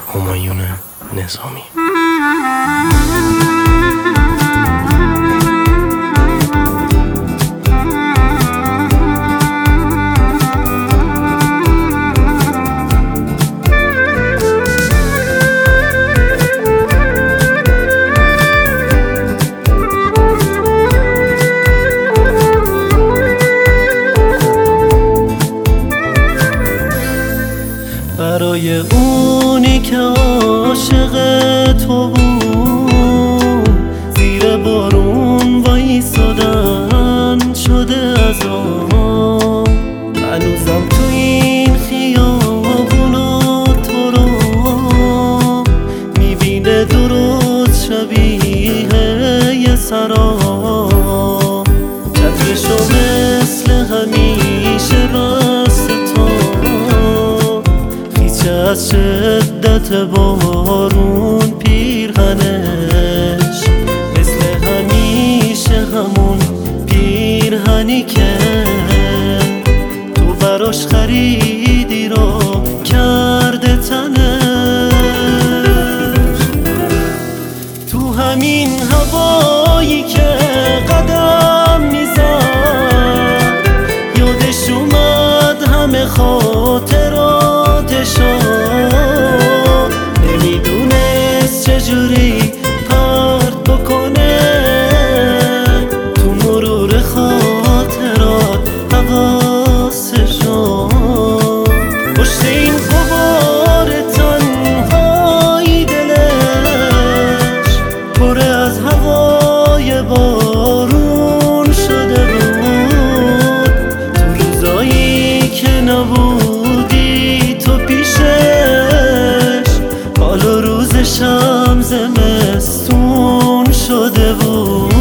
همایون نظامی. برای اونی که عاشق تو بود، زیر بارون وایسادن شده از آن. هنوزم تو این خیابونا تو رو میبینه درست شبیه یه سراب. چترشو مثل همیشه راست تو از شدت بارون پیرهنش مثل همیشه همون پیرهنی که تو براش خریدی رو کرده تنش. تو همین هوایی که قدم میزد یادش اومد همه خاطراتشو، نمیدونست چجوری پرت بکنه تو مرور خاطرات حواسشو. پشت این غبار تنهایی دلش پر از هوای بارون شده بود. تو روزایی که نبودی تو پیشش، حالا روزشم زمستون شده بود.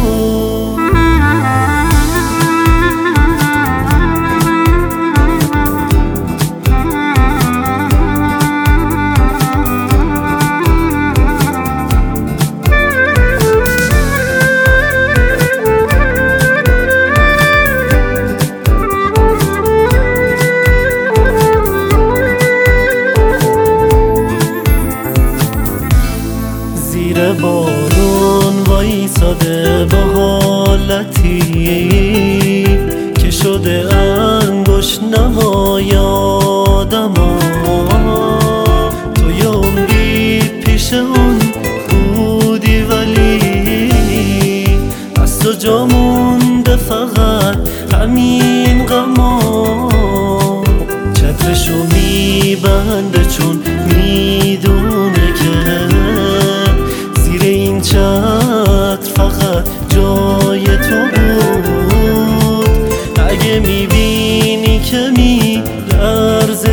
زیر بارون وایساده با حالتی که شده انگشت نمای آدما. تو یه عمری پیش اون بودی ولی از تو جا مونده فقط همین غما. چترشو میبنده چون میدونه که زیر این چتر فقط جای تو بود. اگه میبینی که میلرزه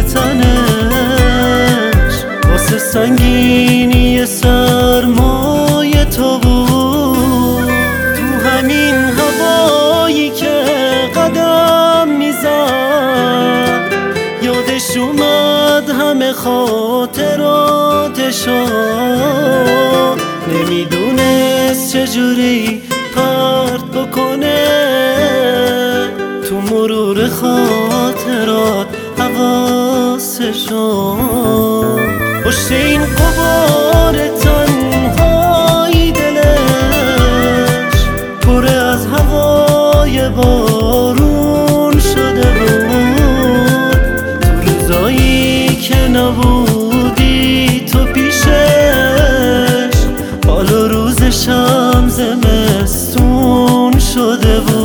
تنش، واسه سنگینی سرمای تو بود. تو همین هوایی که قدم میزد یادش اومد همه خاطراتشو، نمیدونست چجوری پرت بکنه تو مرور خاطرات حواسشو. پشت این غبار تنهایی دلش پر از هوای بارون شده بود. تو روزایی که نبودی تو پیشش، حالا روزشم زمستون شده بود.